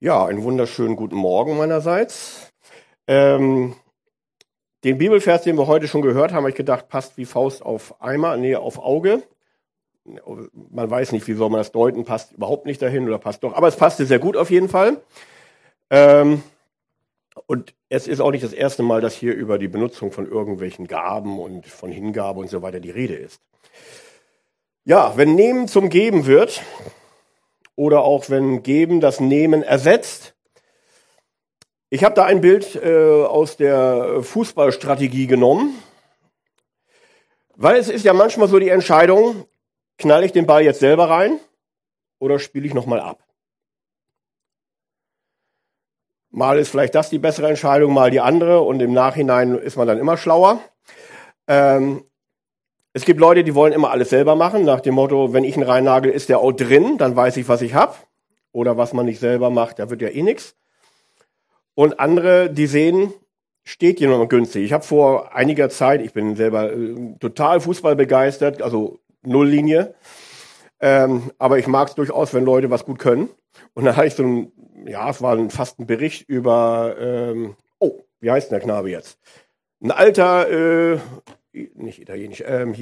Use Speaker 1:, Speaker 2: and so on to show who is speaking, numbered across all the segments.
Speaker 1: Ja, einen wunderschönen guten Morgen meinerseits. Den Bibelvers, den wir heute schon gehört haben, habe ich gedacht, passt wie Faust auf Eimer, nee, auf Auge. Man weiß nicht, wie soll man das deuten, passt überhaupt nicht dahin oder passt doch. Aber es passte sehr gut auf jeden Fall. Und es ist auch nicht das erste Mal, dass hier über die Benutzung von irgendwelchen Gaben und von Hingabe und so weiter die Rede ist. Ja, wenn Nehmen zum Geben wird oder auch wenn Geben das Nehmen ersetzt. Ich habe da ein Bild aus der Fußballstrategie genommen, weil es ist ja manchmal so die Entscheidung, knalle ich den Ball jetzt selber rein oder spiele ich nochmal ab? Mal ist vielleicht das die bessere Entscheidung, mal die andere und im Nachhinein ist man dann immer schlauer. Es gibt Leute, die wollen immer alles selber machen, nach dem Motto, wenn ich einen reinnagel, ist der auch drin, dann weiß ich, was ich habe. Oder was man nicht selber macht, da wird ja eh nichts. Und andere, die sehen, steht jemand günstig. Ich habe vor einiger Zeit, ich bin selber total Fußball begeistert, also Nulllinie. Aber ich mag es durchaus, wenn Leute was gut können. Und dann hatte ich es war fast ein Bericht über, wie heißt denn der Knabe jetzt? Ein alter, nicht italienisch,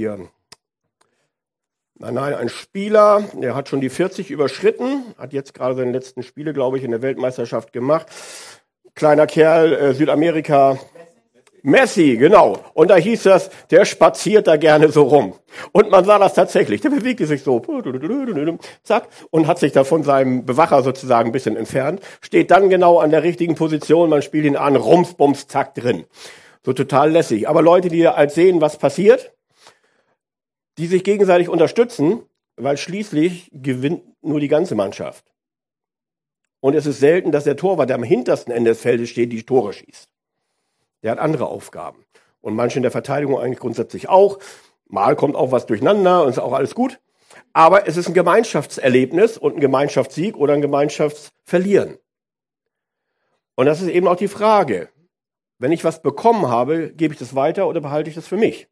Speaker 1: ein Spieler, der hat schon die 40 überschritten, hat jetzt gerade seine letzten Spiele, glaube ich, in der Weltmeisterschaft gemacht. Kleiner Kerl, Südamerika. Messi, genau. Und da hieß das, der spaziert da gerne so rum. Und man sah das tatsächlich. Der bewegte sich so, zack, und hat sich da von seinem Bewacher sozusagen ein bisschen entfernt. Steht dann genau an der richtigen Position, man spielt ihn an, rums, bums, zack, drin. So total lässig. Aber Leute, die halt sehen, was passiert, die sich gegenseitig unterstützen, weil schließlich gewinnt nur die ganze Mannschaft. Und es ist selten, dass der Torwart, der am hintersten Ende des Feldes steht, die Tore schießt. Der hat andere Aufgaben. Und manche in der Verteidigung eigentlich grundsätzlich auch. Mal kommt auch was durcheinander und ist auch alles gut. Aber es ist ein Gemeinschaftserlebnis und ein Gemeinschaftssieg oder ein Gemeinschaftsverlieren. Und das ist eben auch die Frage. Wenn ich was bekommen habe, gebe ich das weiter oder behalte ich das für mich?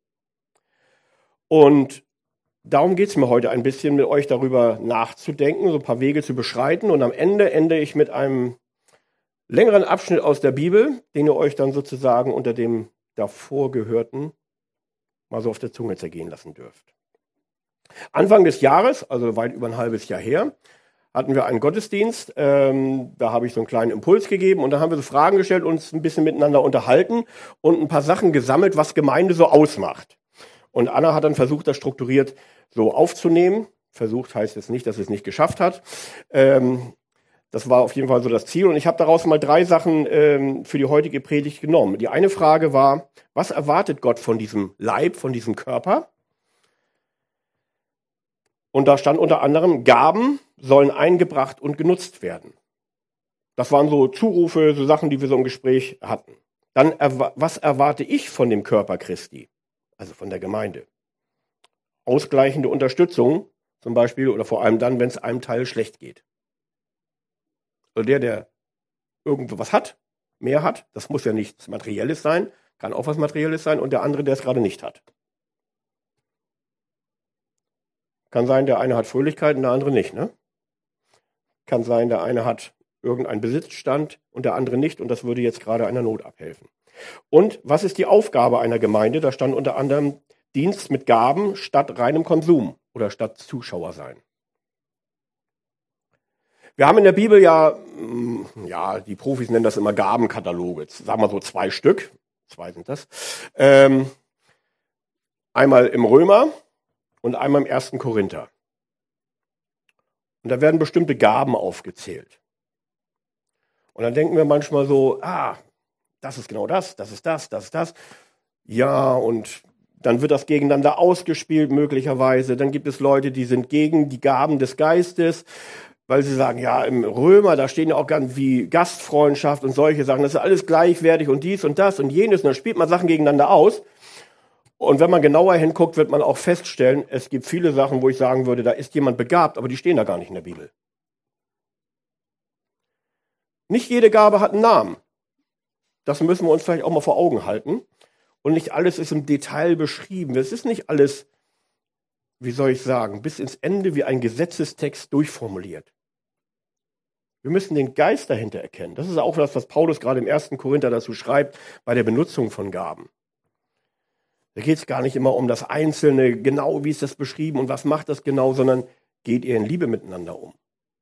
Speaker 1: Und darum geht es mir heute ein bisschen, mit euch darüber nachzudenken, so ein paar Wege zu beschreiten. Und am Ende ende ich mit einem längeren Abschnitt aus der Bibel, den ihr euch dann sozusagen unter dem davor Gehörten mal so auf der Zunge zergehen lassen dürft. Anfang des Jahres, also weit über ein halbes Jahr her, hatten wir einen Gottesdienst. Da habe ich so einen kleinen Impuls gegeben und dann haben wir so Fragen gestellt, uns ein bisschen miteinander unterhalten und ein paar Sachen gesammelt, was Gemeinde so ausmacht. Und Anna hat dann versucht, das strukturiert so aufzunehmen. Versucht heißt jetzt nicht, dass sie es nicht geschafft hat. Das war auf jeden Fall so das Ziel. Und ich habe daraus mal 3 Sachen für die heutige Predigt genommen. Die eine Frage war, was erwartet Gott von diesem Leib, von diesem Körper? Und da stand unter anderem, Gaben sollen eingebracht und genutzt werden. Das waren so Zurufe, so Sachen, die wir so im Gespräch hatten. Dann, was erwarte ich von dem Körper Christi? Also von der Gemeinde. Ausgleichende Unterstützung zum Beispiel oder vor allem dann, wenn es einem Teil schlecht geht. Also der irgendwo was hat, mehr hat, das muss ja nichts Materielles sein, kann auch was Materielles sein, und der andere, der es gerade nicht hat. Kann sein, der eine hat Fröhlichkeit und der andere nicht, ne? Kann sein, der eine hat irgendeinen Besitzstand und der andere nicht, und das würde jetzt gerade einer Not abhelfen. Und was ist die Aufgabe einer Gemeinde? Da stand unter anderem Dienst mit Gaben statt reinem Konsum oder statt Zuschauer sein. Wir haben in der Bibel ja, die Profis nennen das immer Gabenkataloge. Sagen wir so 2 Stück. 2 sind das. Einmal im Römer und einmal im 1. Korinther. Und da werden bestimmte Gaben aufgezählt. Und dann denken wir manchmal so, das ist genau das ist das. Ja, und dann wird das gegeneinander ausgespielt möglicherweise. Dann gibt es Leute, die sind gegen die Gaben des Geistes, weil sie sagen, ja, im Römer, da stehen ja auch ganz wie Gastfreundschaft und solche Sachen. Das ist alles gleichwertig und dies und das und jenes. Und dann spielt man Sachen gegeneinander aus. Und wenn man genauer hinguckt, wird man auch feststellen, es gibt viele Sachen, wo ich sagen würde, da ist jemand begabt, aber die stehen da gar nicht in der Bibel. Nicht jede Gabe hat einen Namen. Das müssen wir uns vielleicht auch mal vor Augen halten. Und nicht alles ist im Detail beschrieben. Es ist nicht alles, wie soll ich sagen, bis ins Ende wie ein Gesetzestext durchformuliert. Wir müssen den Geist dahinter erkennen. Das ist auch das, was Paulus gerade im 1. Korinther dazu schreibt, bei der Benutzung von Gaben. Da geht es gar nicht immer um das Einzelne, genau wie ist das beschrieben und was macht das genau, sondern geht ihr in Liebe miteinander um.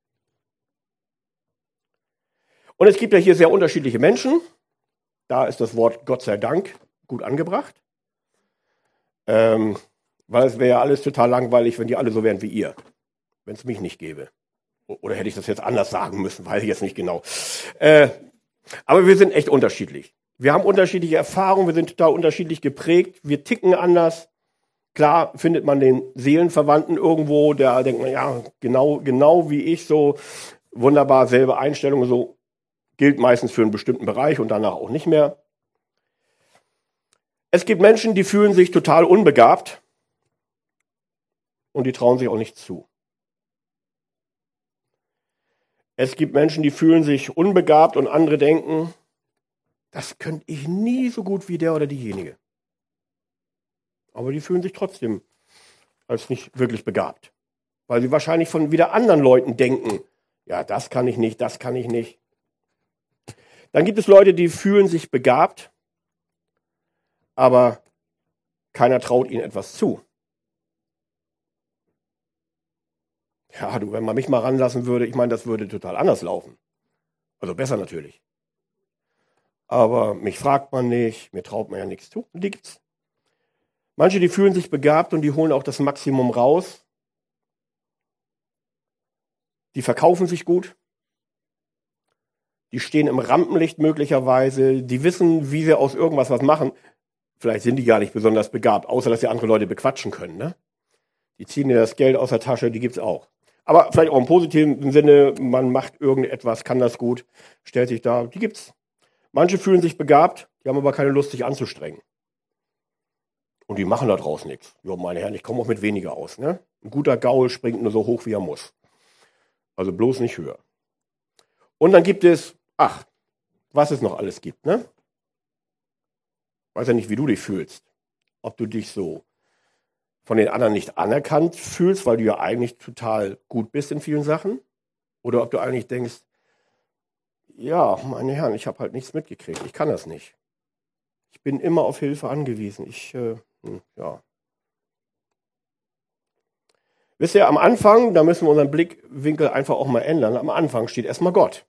Speaker 1: Und es gibt ja hier sehr unterschiedliche Menschen. Da ist das Wort Gott sei Dank gut angebracht. Weil es wäre ja alles total langweilig, wenn die alle so wären wie ihr. Wenn es mich nicht gäbe. Oder hätte ich das jetzt anders sagen müssen, weiß ich jetzt nicht genau. Aber wir sind echt unterschiedlich. Wir haben unterschiedliche Erfahrungen, wir sind total unterschiedlich geprägt, wir ticken anders. Klar findet man den Seelenverwandten irgendwo, der denkt man, ja, genau wie ich, so wunderbar, selbe Einstellung, so gilt meistens für einen bestimmten Bereich und danach auch nicht mehr. Es gibt Menschen, die fühlen sich total unbegabt und die trauen sich auch nicht zu. Es gibt Menschen, die fühlen sich unbegabt und andere denken, das könnte ich nie so gut wie der oder diejenige. Aber die fühlen sich trotzdem als nicht wirklich begabt. Weil sie wahrscheinlich von wieder anderen Leuten denken, ja, das kann ich nicht, das kann ich nicht. Dann gibt es Leute, die fühlen sich begabt, aber keiner traut ihnen etwas zu. Ja, du, wenn man mich mal ranlassen würde, ich meine, das würde total anders laufen. Also besser natürlich. Aber mich fragt man nicht, mir traut man ja nichts zu. Die gibt's. Manche, die fühlen sich begabt und die holen auch das Maximum raus. Die verkaufen sich gut. Die stehen im Rampenlicht möglicherweise. Die wissen, wie sie aus irgendwas was machen. Vielleicht sind die gar nicht besonders begabt, außer dass sie andere Leute bequatschen können. Ne? Die ziehen dir das Geld aus der Tasche, die gibt's auch. Aber vielleicht auch im positiven Sinne, man macht irgendetwas, kann das gut, stellt sich da, die gibt's. Manche fühlen sich begabt, die haben aber keine Lust, sich anzustrengen. Und die machen da draus nichts. Ja, meine Herren, ich komme auch mit weniger aus. Ne? Ein guter Gaul springt nur so hoch, wie er muss. Also bloß nicht höher. Und dann gibt es, was es noch alles gibt. Ne? Weiß ja nicht, wie du dich fühlst. Ob du dich so von den anderen nicht anerkannt fühlst, weil du ja eigentlich total gut bist in vielen Sachen. Oder ob du eigentlich denkst, ja, meine Herren, ich habe halt nichts mitgekriegt. Ich kann das nicht. Ich bin immer auf Hilfe angewiesen. Ja. Wisst ihr, am Anfang, da müssen wir unseren Blickwinkel einfach auch mal ändern. Am Anfang steht erstmal Gott.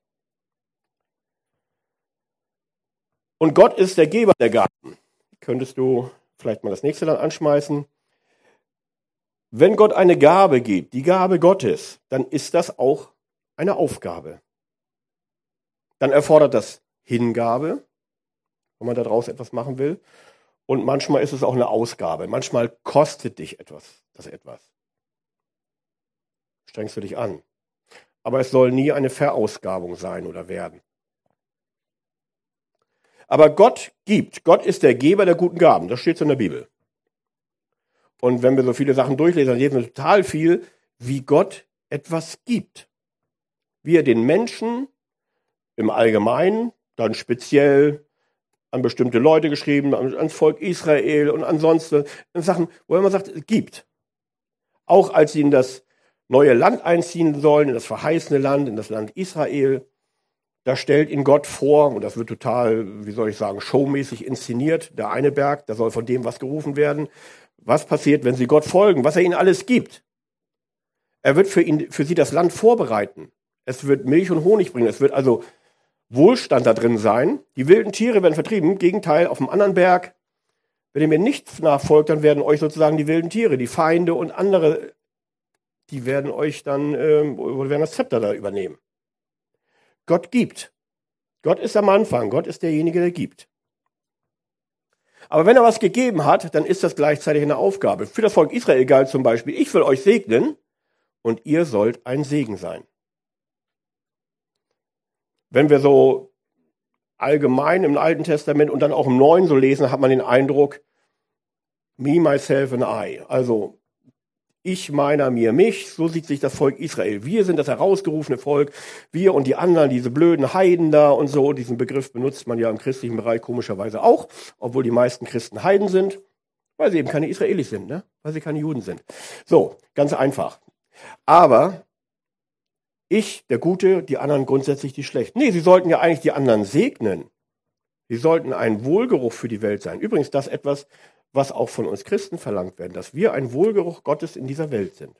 Speaker 1: Und Gott ist der Geber der Gaben. Könntest du vielleicht mal das nächste dann anschmeißen? Wenn Gott eine Gabe gibt, die Gabe Gottes, dann ist das auch eine Aufgabe. Dann erfordert das Hingabe, wenn man daraus etwas machen will. Und manchmal ist es auch eine Ausgabe. Manchmal kostet dich das etwas. Strengst du dich an. Aber es soll nie eine Verausgabung sein oder werden. Aber Gott gibt. Gott ist der Geber der guten Gaben. Das steht so in der Bibel. Und wenn wir so viele Sachen durchlesen, dann lesen wir total viel, wie Gott etwas gibt. Wie er den Menschen im Allgemeinen, dann speziell an bestimmte Leute geschrieben, ans Volk Israel und ansonsten Sachen, wo er immer sagt, es gibt. Auch als sie in das neue Land einziehen sollen, in das verheißene Land, in das Land Israel, da stellt ihn Gott vor, und das wird total, wie soll ich sagen, showmäßig inszeniert. Der eine Berg, da soll von dem was gerufen werden. Was passiert, wenn sie Gott folgen? Was er ihnen alles gibt. Er wird für sie das Land vorbereiten. Es wird Milch und Honig bringen. Es wird also Wohlstand da drin sein. Die wilden Tiere werden vertrieben. Im Gegenteil, auf einem anderen Berg, wenn ihr mir nichts nachfolgt, dann werden euch sozusagen die wilden Tiere, die Feinde und andere, die werden euch dann, werden das Zepter da übernehmen. Gott gibt. Gott ist am Anfang. Gott ist derjenige, der gibt. Aber wenn er was gegeben hat, dann ist das gleichzeitig eine Aufgabe. Für das Volk Israel galt zum Beispiel, ich will euch segnen und ihr sollt ein Segen sein. Wenn wir so allgemein im Alten Testament und dann auch im Neuen so lesen, hat man den Eindruck, me, myself and I. Also ich, meiner, mir, mich, so sieht sich das Volk Israel. Wir sind das herausgerufene Volk, wir und die anderen, diese blöden Heiden da und so. Diesen Begriff benutzt man ja im christlichen Bereich komischerweise auch, obwohl die meisten Christen Heiden sind, weil sie eben keine Israelis sind, ne? Weil sie keine Juden sind. So, ganz einfach. Aber Ich, der Gute, die anderen grundsätzlich die Schlechten. Nee, sie sollten ja eigentlich die anderen segnen. Sie sollten ein Wohlgeruch für die Welt sein. Übrigens, das ist etwas, was auch von uns Christen verlangt werden, dass wir ein Wohlgeruch Gottes in dieser Welt sind.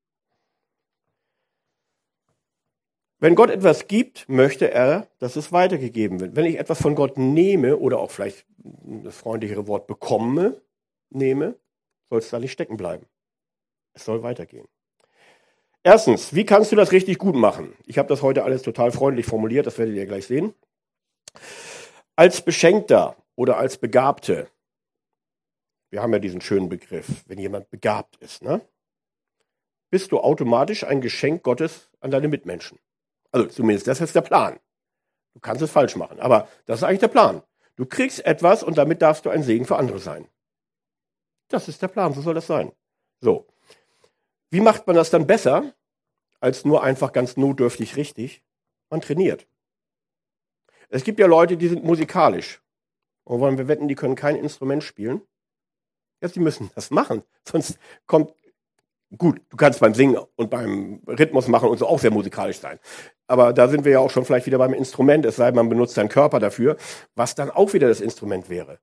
Speaker 1: Wenn Gott etwas gibt, möchte er, dass es weitergegeben wird. Wenn ich etwas von Gott nehme oder auch vielleicht das freundlichere Wort nehme, soll es da nicht stecken bleiben. Es soll weitergehen. Erstens, wie kannst du das richtig gut machen? Ich habe das heute alles total freundlich formuliert, das werdet ihr gleich sehen. Als Beschenkter oder als Begabte, wir haben ja diesen schönen Begriff, wenn jemand begabt ist, ne? Bist du automatisch ein Geschenk Gottes an deine Mitmenschen. Also zumindest das ist der Plan. Du kannst es falsch machen, aber das ist eigentlich der Plan. Du kriegst etwas und damit darfst du ein Segen für andere sein. Das ist der Plan, so soll das sein. So. Wie macht man das dann besser, als nur einfach ganz notdürftig richtig? Man trainiert. Es gibt ja Leute, die sind musikalisch. Und wollen wir wetten, die können kein Instrument spielen? Ja, sie müssen das machen. Sonst kommt, gut, du kannst beim Singen und beim Rhythmus machen und so auch sehr musikalisch sein. Aber da sind wir ja auch schon vielleicht wieder beim Instrument, es sei denn, man benutzt seinen Körper dafür, was dann auch wieder das Instrument wäre.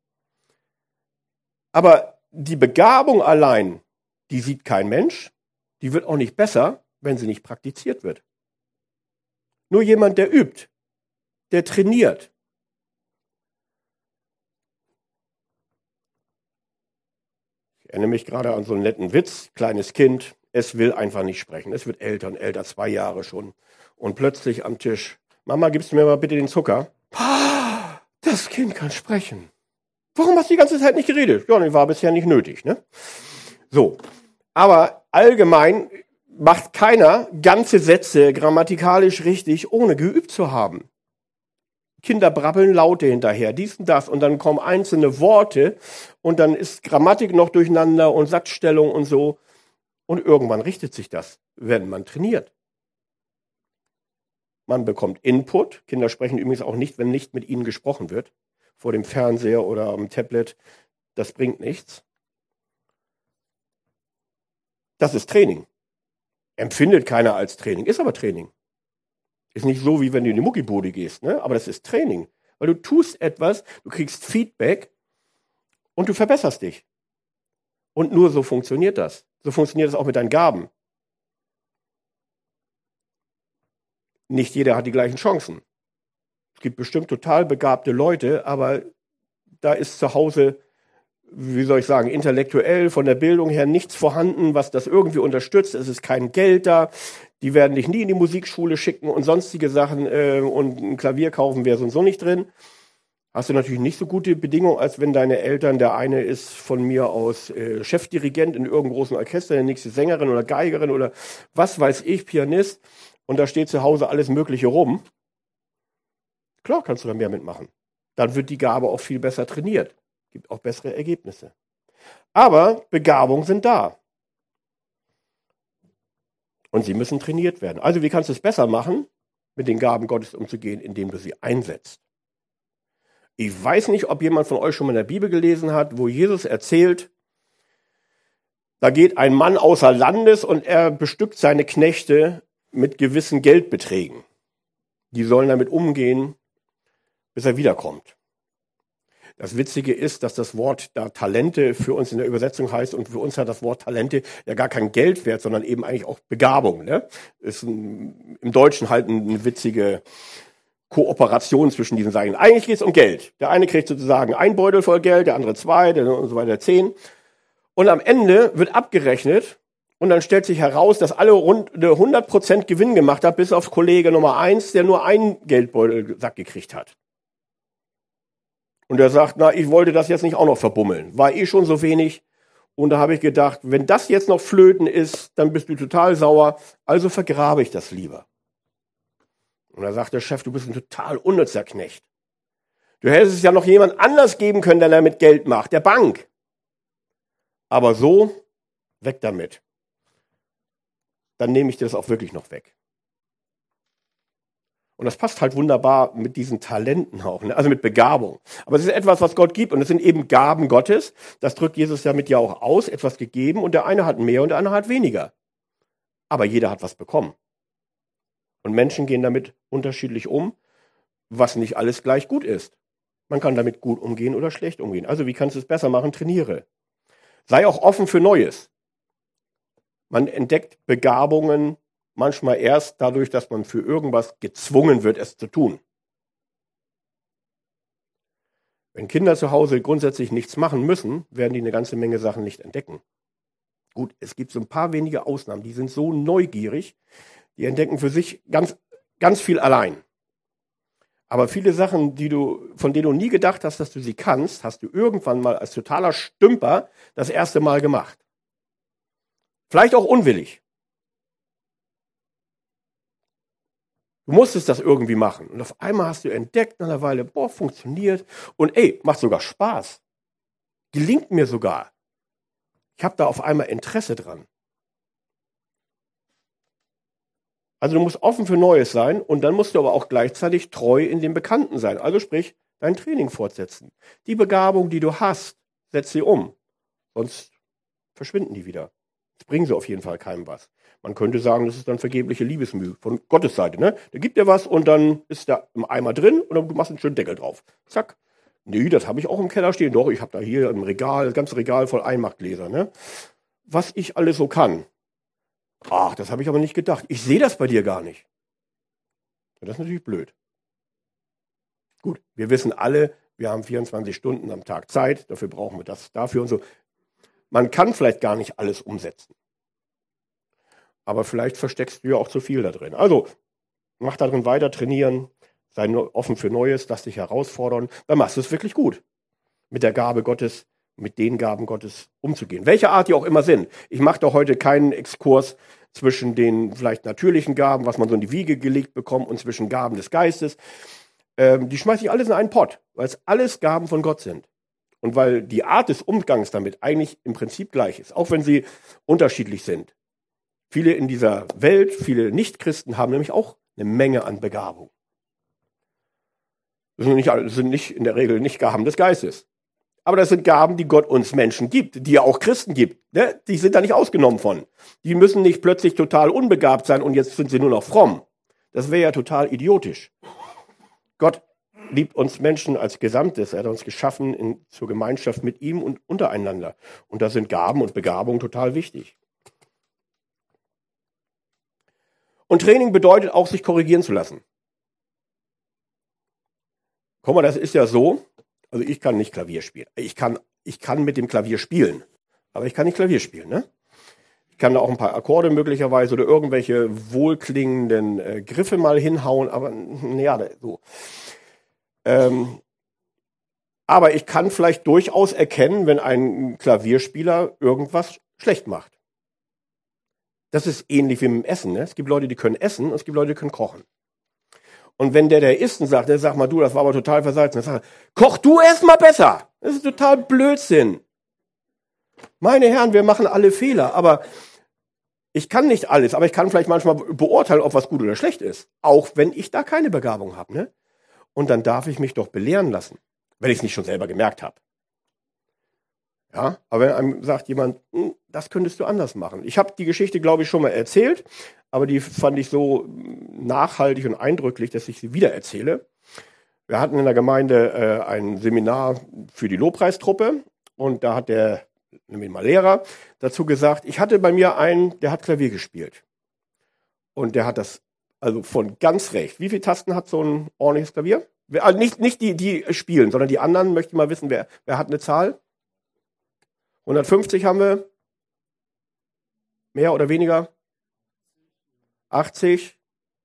Speaker 1: Aber die Begabung allein, die sieht kein Mensch, die wird auch nicht besser, wenn sie nicht praktiziert wird. Nur jemand, der übt, der trainiert. Ich erinnere mich gerade an so einen netten Witz, kleines Kind, es will einfach nicht sprechen. Es wird älter und älter, 2 Jahre schon. Und plötzlich am Tisch, Mama, gibst du mir mal bitte den Zucker? Das Kind kann sprechen. Warum hast du die ganze Zeit nicht geredet? Ja, das war bisher nicht nötig, ne? So. Aber allgemein macht keiner ganze Sätze grammatikalisch richtig, ohne geübt zu haben. Kinder brabbeln Laute hinterher, dies und das, und dann kommen einzelne Worte und dann ist Grammatik noch durcheinander und Satzstellung und so. Und irgendwann richtet sich das, wenn man trainiert. Man bekommt Input. Kinder sprechen übrigens auch nicht, wenn nicht mit ihnen gesprochen wird. Vor dem Fernseher oder am Tablet. Das bringt nichts. Das ist Training. Empfindet keiner als Training, ist aber Training. Ist nicht so, wie wenn du in die Muckibude gehst, ne? Aber das ist Training. Weil du tust etwas, du kriegst Feedback und du verbesserst dich. Und nur so funktioniert das. So funktioniert es auch mit deinen Gaben. Nicht jeder hat die gleichen Chancen. Es gibt bestimmt total begabte Leute, aber da ist zu Hause, wie soll ich sagen, intellektuell, von der Bildung her nichts vorhanden, was das irgendwie unterstützt. Es ist kein Geld da. Die werden dich nie in die Musikschule schicken und sonstige Sachen und ein Klavier kaufen wäre so und so nicht drin. Hast du natürlich nicht so gute Bedingungen, als wenn deine Eltern, der eine ist von mir aus Chefdirigent in irgendeinem großen Orchester, der nächste Sängerin oder Geigerin oder was weiß ich, Pianist, und da steht zu Hause alles Mögliche rum. Klar kannst du da mehr mitmachen. Dann wird die Gabe auch viel besser trainiert. Gibt auch bessere Ergebnisse. Aber Begabungen sind da. Und sie müssen trainiert werden. Also wie kannst du es besser machen, mit den Gaben Gottes umzugehen, indem du sie einsetzt? Ich weiß nicht, ob jemand von euch schon mal in der Bibel gelesen hat, wo Jesus erzählt, da geht ein Mann außer Landes und er bestückt seine Knechte mit gewissen Geldbeträgen. Die sollen damit umgehen, bis er wiederkommt. Das Witzige ist, dass das Wort da Talente für uns in der Übersetzung heißt und für uns hat das Wort Talente ja gar kein Geldwert, sondern eben eigentlich auch Begabung. Ne? Ist im Deutschen halt eine witzige Kooperation zwischen diesen Seiten. Eigentlich geht es um Geld. Der eine kriegt sozusagen 1 Beutel voll Geld, der andere 2, der und so weiter 10. Und am Ende wird abgerechnet und dann stellt sich heraus, dass alle rund 100% Gewinn gemacht haben, bis auf Kollege Nummer 1, der nur einen Geldbeutelsack gekriegt hat. Und er sagt, na, ich wollte das jetzt nicht auch noch verbummeln. War eh schon so wenig. Und da habe ich gedacht, wenn das jetzt noch flöten ist, dann bist du total sauer. Also vergrabe ich das lieber. Und da sagt der Chef, du bist ein total unnützer Knecht. Du hättest es ja noch jemand anders geben können, der damit Geld macht, der Bank. Aber so, weg damit. Dann nehme ich dir das auch wirklich noch weg. Und das passt halt wunderbar mit diesen Talenten auch, ne? Also mit Begabung. Aber es ist etwas, was Gott gibt und es sind eben Gaben Gottes. Das drückt Jesus damit ja auch aus, etwas gegeben und der eine hat mehr und der andere hat weniger. Aber jeder hat was bekommen. Und Menschen gehen damit unterschiedlich um, was nicht alles gleich gut ist. Man kann damit gut umgehen oder schlecht umgehen. Also wie kannst du es besser machen? Trainiere. Sei auch offen für Neues. Man entdeckt Begabungen manchmal erst dadurch, dass man für irgendwas gezwungen wird, es zu tun. Wenn Kinder zu Hause grundsätzlich nichts machen müssen, werden die eine ganze Menge Sachen nicht entdecken. Gut, es gibt so ein paar wenige Ausnahmen, die sind so neugierig, die entdecken für sich ganz, ganz viel allein. Aber viele Sachen, von denen du nie gedacht hast, dass du sie kannst, hast du irgendwann mal als totaler Stümper das erste Mal gemacht. Vielleicht auch unwillig. Du musstest das irgendwie machen. Und auf einmal hast du entdeckt nach einer Weile, funktioniert. Und macht sogar Spaß. Gelingt mir sogar. Ich habe da auf einmal Interesse dran. Also du musst offen für Neues sein und dann musst du aber auch gleichzeitig treu in dem Bekannten sein. Also sprich, dein Training fortsetzen. Die Begabung, die du hast, setz sie um. Sonst verschwinden die wieder. Das bringen sie auf jeden Fall keinem was. Man könnte sagen, das ist dann vergebliche Liebesmühe von Gottes Seite. Ne? Der gibt dir was und dann ist da im Eimer drin und du machst einen schönen Deckel drauf. Zack. Nee, das habe ich auch im Keller stehen. Doch, ich habe da hier im Regal, das ganze Regal voll Einmachgläser. Ne? Was ich alles so kann. Ach, das habe ich aber nicht gedacht. Ich sehe das bei dir gar nicht. Das ist natürlich blöd. Gut, wir wissen alle, wir haben 24 Stunden am Tag Zeit. Dafür brauchen wir das, dafür und so. Man kann vielleicht gar nicht alles umsetzen. Aber vielleicht versteckst du ja auch zu viel da drin. Also, mach darin weiter, trainieren, sei offen für Neues, lass dich herausfordern. Dann machst du es wirklich gut. Mit der Gabe Gottes, mit den Gaben Gottes umzugehen. Welche Art die auch immer sind. Ich mache doch heute keinen Exkurs zwischen den vielleicht natürlichen Gaben, was man so in die Wiege gelegt bekommt, und zwischen Gaben des Geistes. Die schmeiße ich alles in einen Pott, weil es alles Gaben von Gott sind. Und weil die Art des Umgangs damit eigentlich im Prinzip gleich ist, auch wenn sie unterschiedlich sind. Viele in dieser Welt, viele Nichtchristen haben nämlich auch eine Menge an Begabung. Das sind nicht in der Regel nicht Gaben des Geistes. Aber das sind Gaben, die Gott uns Menschen gibt, die er auch Christen gibt. Ne? Die sind da nicht ausgenommen von. Die müssen nicht plötzlich total unbegabt sein und jetzt sind sie nur noch fromm. Das wäre ja total idiotisch. Gott liebt uns Menschen als Gesamtes. Er hat uns geschaffen zur Gemeinschaft mit ihm und untereinander. Und da sind Gaben und Begabungen total wichtig. Und Training bedeutet auch, sich korrigieren zu lassen. Guck mal, das ist ja so, also ich kann nicht Klavier spielen. Ich kann mit dem Klavier spielen, aber ich kann nicht Klavier spielen. Ne? Ich kann da auch ein paar Akkorde möglicherweise oder irgendwelche wohlklingenden Griffe mal hinhauen, aber ja, so. Aber ich kann vielleicht durchaus erkennen, wenn ein Klavierspieler irgendwas schlecht macht. Das ist ähnlich wie mit dem Essen. Ne? Es gibt Leute, die können essen und es gibt Leute, die können kochen. Und wenn der isst und sagt, sag mal, du, das war aber total versalzen, dann sagt er, koch du erst mal besser. Das ist total Blödsinn. Meine Herren, wir machen alle Fehler, aber ich kann nicht alles, aber ich kann vielleicht manchmal beurteilen, ob was gut oder schlecht ist. Auch wenn ich da keine Begabung habe. Ne? Und dann darf ich mich doch belehren lassen, wenn ich es nicht schon selber gemerkt habe. Ja, aber wenn einem sagt jemand, das könntest du anders machen. Ich habe die Geschichte, glaube ich, schon mal erzählt, aber die fand ich so nachhaltig und eindrücklich, dass ich sie wieder erzähle. Wir hatten in der Gemeinde ein Seminar für die Lobpreistruppe und da hat der Lehrer dazu gesagt, ich hatte bei mir einen, der hat Klavier gespielt. Und der hat das also von ganz recht. Wie viele Tasten hat so ein ordentliches Klavier? Nicht die spielen, sondern die anderen. Möchte ich mal wissen, wer hat eine Zahl? 150 haben wir. Mehr oder weniger? 80?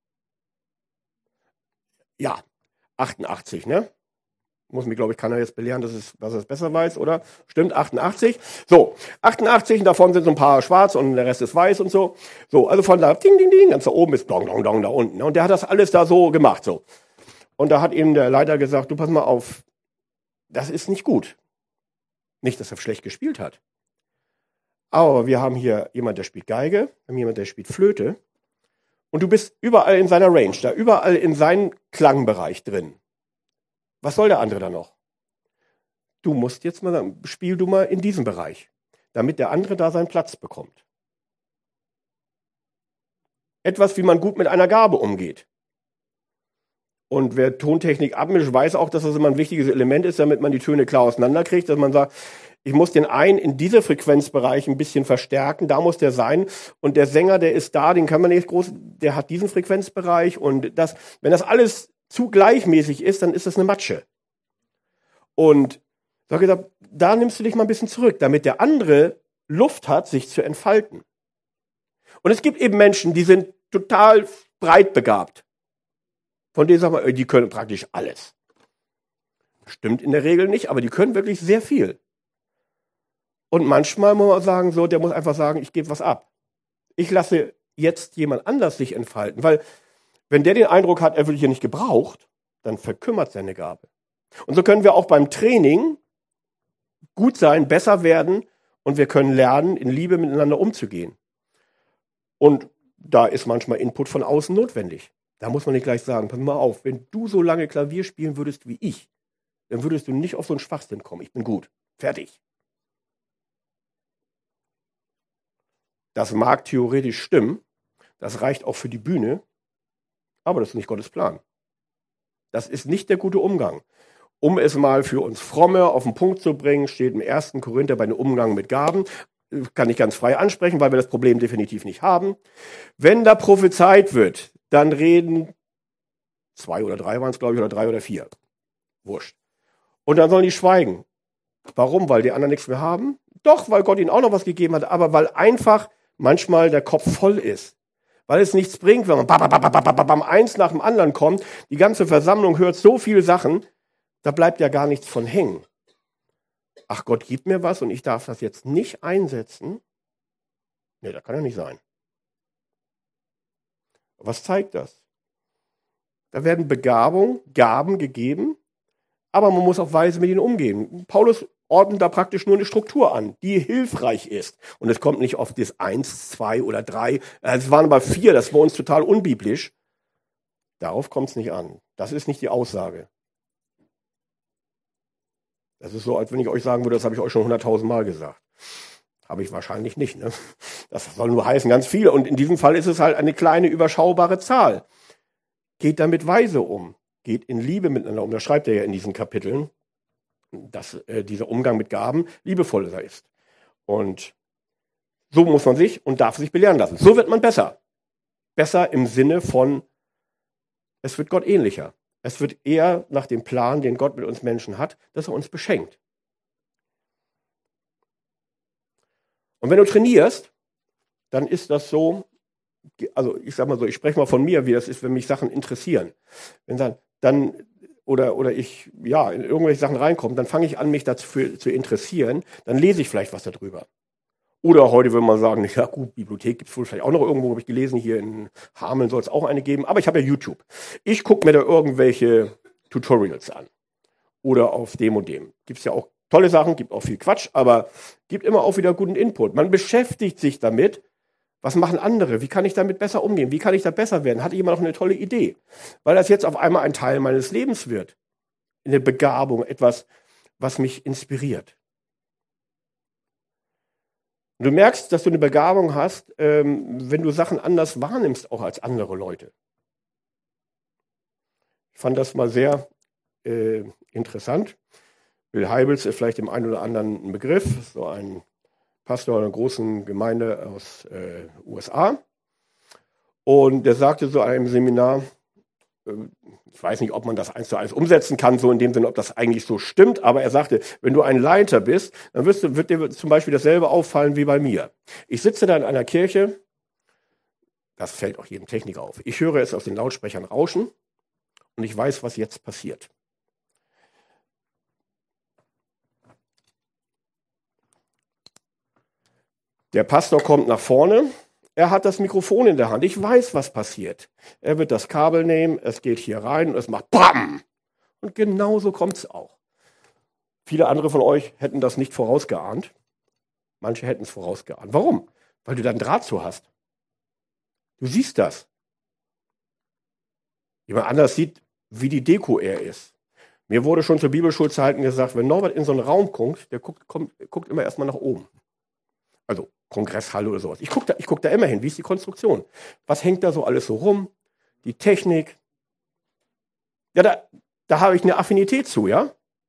Speaker 1: Ja, 88, ne? Muss mich, glaube ich, keiner jetzt belehren, dass er es besser weiß, oder? Stimmt, 88. So, 88, und davon sind so ein paar schwarz und der Rest ist weiß und so. So, also von da, ding, ding, ding, ganz da oben ist dong, dong, dong, da unten. Ne? Und der hat das alles da so gemacht, so. Und da hat ihm der Leiter gesagt, du pass mal auf, das ist nicht gut. Nicht, dass er schlecht gespielt hat. Aber wir haben hier jemand, der spielt Geige, wir haben jemand, der spielt Flöte. Und du bist überall in seiner Range, da überall in seinem Klangbereich drin. Was soll der andere da noch? Du musst jetzt mal sagen, spiel du mal in diesem Bereich, damit der andere da seinen Platz bekommt. etwas, wie man gut mit einer Gabe umgeht. Und wer Tontechnik abmischt, weiß auch, dass das immer ein wichtiges Element ist, damit man die Töne klar auseinanderkriegt, dass man sagt, ich muss den einen in diese Frequenzbereich ein bisschen verstärken, da muss der sein. Und der Sänger, der ist da, den kann man nicht groß, der hat diesen Frequenzbereich. Und das, wenn das alles zu gleichmäßig ist, dann ist das eine Matsche. Und so gesagt, da nimmst du dich mal ein bisschen zurück, damit der andere Luft hat, sich zu entfalten. Und es gibt eben Menschen, die sind total breit begabt. Von denen sagen wir, die können praktisch alles. Stimmt in der Regel nicht, aber die können wirklich sehr viel. Und manchmal muss man sagen, so, der muss einfach sagen, ich gebe was ab. Ich lasse jetzt jemand anders sich entfalten, weil wenn der den Eindruck hat, er wird hier nicht gebraucht, dann verkümmert seine Gabe. Und so können wir auch beim Training gut sein, besser werden und wir können lernen, in Liebe miteinander umzugehen. Und da ist manchmal Input von außen notwendig. Da muss man nicht gleich sagen, pass mal auf, wenn du so lange Klavier spielen würdest wie ich, dann würdest du nicht auf so einen Schwachsinn kommen. Ich bin gut. Fertig. Das mag theoretisch stimmen, das reicht auch für die Bühne, aber das ist nicht Gottes Plan. Das ist nicht der gute Umgang. Um es mal für uns Fromme auf den Punkt zu bringen, steht im 1. Korinther bei dem Umgang mit Gaben, kann ich ganz frei ansprechen, weil wir das Problem definitiv nicht haben. Wenn da prophezeit wird, dann reden 2 oder 3 waren es, glaube ich, oder 3 oder 4. Wurscht. Und dann sollen die schweigen. Warum? Weil die anderen nichts mehr haben? Doch, weil Gott ihnen auch noch was gegeben hat, aber weil einfach manchmal der Kopf voll ist. Weil es nichts bringt, wenn man eins nach dem anderen kommt, die ganze Versammlung hört so viele Sachen, da bleibt ja gar nichts von hängen. Ach, Gott gibt mir was und ich darf das jetzt nicht einsetzen? Nee, das kann ja nicht sein. Was zeigt das? Da werden Begabungen, Gaben gegeben, aber man muss auch weise mit ihnen umgehen. Paulus ordnet da praktisch nur eine Struktur an, die hilfreich ist. Und es kommt nicht auf das 1, 2 oder 3. Es waren aber 4, das war uns total unbiblisch. Darauf kommt es nicht an. Das ist nicht die Aussage. Das ist so, als wenn ich euch sagen würde, das habe ich euch schon 100.000 Mal gesagt. Habe ich wahrscheinlich nicht. Ne? Das soll nur heißen, ganz viele. Und in diesem Fall ist es halt eine kleine, überschaubare Zahl. Geht damit weise um. Geht in Liebe miteinander um. Das schreibt er ja in diesen Kapiteln, dass dieser Umgang mit Gaben liebevoller ist. Und so muss man sich und darf sich belehren lassen. So wird man besser. Besser im Sinne von, es wird Gott ähnlicher. Es wird eher nach dem Plan, den Gott mit uns Menschen hat, dass er uns beschenkt. Und wenn du trainierst, dann ist das so, also ich sag mal so, ich spreche mal von mir, wie das ist, wenn mich Sachen interessieren. Wenn dann oder ich ja in irgendwelche Sachen reinkomme, dann fange ich an, mich dafür zu interessieren, dann lese ich vielleicht was darüber. Oder heute würde man sagen, ja gut, Bibliothek gibt es wohl vielleicht auch noch irgendwo, habe ich gelesen, hier in Hameln soll es auch eine geben, aber ich habe ja YouTube. Ich gucke mir da irgendwelche Tutorials an. Oder auf dem und dem. Gibt es ja auch tolle Sachen, gibt auch viel Quatsch, aber gibt immer auch wieder guten Input. Man beschäftigt sich damit, was machen andere, wie kann ich damit besser umgehen, wie kann ich da besser werden, hat jemand noch eine tolle Idee. Weil das jetzt auf einmal ein Teil meines Lebens wird. Eine Begabung, etwas, was mich inspiriert. Und du merkst, dass du eine Begabung hast, wenn du Sachen anders wahrnimmst, auch als andere Leute. Ich fand das mal sehr interessant. Bill Hybels ist vielleicht dem einen oder anderen ein Begriff, so ein Pastor einer großen Gemeinde aus USA. Und der sagte so an einem Seminar, ich weiß nicht, ob man das 1:1 umsetzen kann, so in dem Sinne, ob das eigentlich so stimmt, aber er sagte, wenn du ein Leiter bist, dann wird dir zum Beispiel dasselbe auffallen wie bei mir. Ich sitze da in einer Kirche, das fällt auch jedem Techniker auf. Ich höre es aus den Lautsprechern rauschen und ich weiß, was jetzt passiert. Der Pastor kommt nach vorne. Er hat das Mikrofon in der Hand. Ich weiß, was passiert. Er wird das Kabel nehmen, es geht hier rein und es macht BAM! Und genauso kommt es auch. Viele andere von euch hätten das nicht vorausgeahnt. Manche hätten es vorausgeahnt. Warum? Weil du da einen Draht zu hast. Du siehst das. Jemand anders sieht, wie die Deko er ist. Mir wurde schon zur Bibelschulzeiten gesagt, wenn Norbert in so einen Raum guckt, der guckt immer erstmal nach oben. Also Kongresshalle oder sowas. Ich guck da immer hin. Wie ist die Konstruktion? Was hängt da so alles so rum? Die Technik. Ja, da habe ich eine Affinität zu, ja?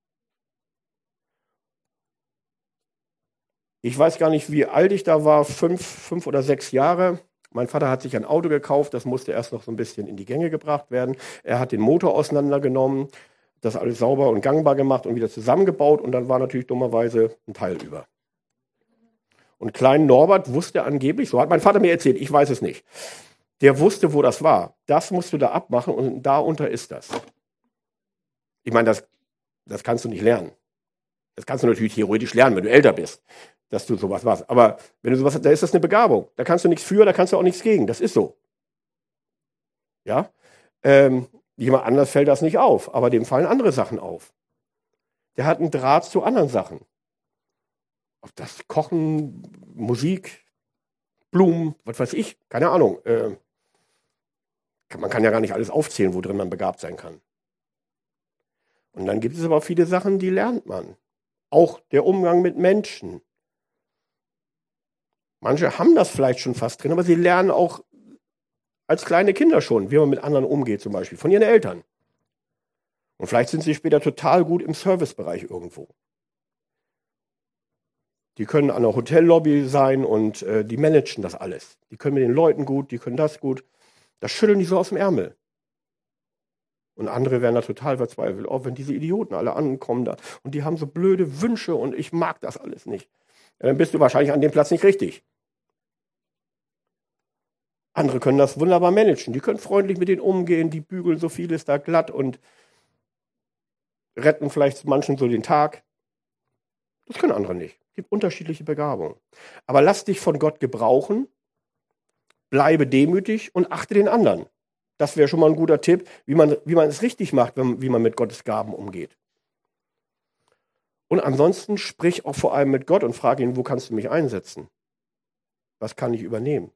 Speaker 1: Ich weiß gar nicht, wie alt ich da war, 5 oder 6 Jahre. Mein Vater hat sich ein Auto gekauft, das musste erst noch so ein bisschen in die Gänge gebracht werden. Er hat den Motor auseinandergenommen, das alles sauber und gangbar gemacht und wieder zusammengebaut und dann war natürlich dummerweise ein Teil über. Und kleinen Norbert wusste angeblich, so hat mein Vater mir erzählt, ich weiß es nicht, der wusste, wo das war. Das musst du da abmachen und da unter ist das. Ich meine, das kannst du nicht lernen. Das kannst du natürlich theoretisch lernen, wenn du älter bist, dass du sowas machst. Aber wenn du sowas hast, da ist das eine Begabung. Da kannst du nichts für, da kannst du auch nichts gegen. Das ist so. Ja? Jemand anders fällt das nicht auf, aber dem fallen andere Sachen auf. Der hat einen Draht zu anderen Sachen. Ob das Kochen, Musik, Blumen, was weiß ich, keine Ahnung. Man kann ja gar nicht alles aufzählen, wo drin man begabt sein kann. Und dann gibt es aber viele Sachen, die lernt man. Auch der Umgang mit Menschen. Manche haben das vielleicht schon fast drin, aber sie lernen auch als kleine Kinder schon, wie man mit anderen umgeht, zum Beispiel, von ihren Eltern. Und vielleicht sind sie später total gut im Servicebereich irgendwo. Die können an der Hotellobby sein und die managen das alles. Die können mit den Leuten gut, die können das gut. Das schütteln die so aus dem Ärmel. Und andere werden da total verzweifelt. Oh, wenn diese Idioten alle ankommen da und die haben so blöde Wünsche und ich mag das alles nicht. Ja, dann bist du wahrscheinlich an dem Platz nicht richtig. Andere können das wunderbar managen. Die können freundlich mit denen umgehen, die bügeln so vieles da glatt und retten vielleicht manchen so den Tag. Das können andere nicht. Es gibt unterschiedliche Begabungen. Aber lass dich von Gott gebrauchen, bleibe demütig und achte den anderen. Das wäre schon mal ein guter Tipp, wie man es richtig macht, wie man mit Gottes Gaben umgeht. Und ansonsten sprich auch vor allem mit Gott und frage ihn, wo kannst du mich einsetzen? Was kann ich übernehmen?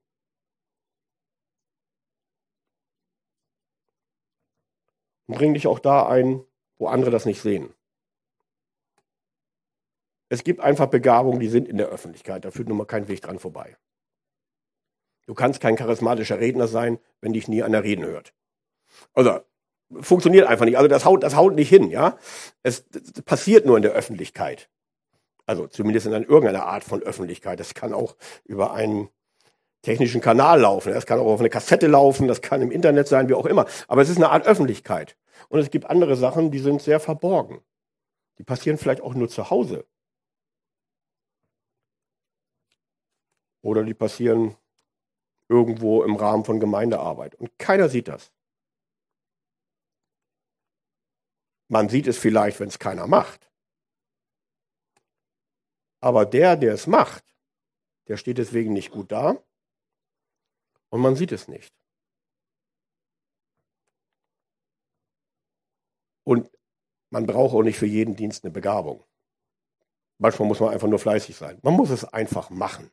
Speaker 1: Und bring dich auch da ein, wo andere das nicht sehen. Es gibt einfach Begabungen, die sind in der Öffentlichkeit. Da führt nun mal kein Weg dran vorbei. Du kannst kein charismatischer Redner sein, wenn dich nie einer reden hört. Also, funktioniert einfach nicht. Also, das haut nicht hin, ja. Das passiert nur in der Öffentlichkeit. Also, zumindest in irgendeiner Art von Öffentlichkeit. Das kann auch über einen technischen Kanal laufen. Das kann auch auf eine Kassette laufen. Das kann im Internet sein, wie auch immer. Aber es ist eine Art Öffentlichkeit. Und es gibt andere Sachen, die sind sehr verborgen. Die passieren vielleicht auch nur zu Hause. Oder die passieren irgendwo im Rahmen von Gemeindearbeit. Und keiner sieht das. Man sieht es vielleicht, wenn es keiner macht. Aber der es macht, der steht deswegen nicht gut da. Und man sieht es nicht. Und man braucht auch nicht für jeden Dienst eine Begabung. Manchmal muss man einfach nur fleißig sein. Man muss es einfach machen.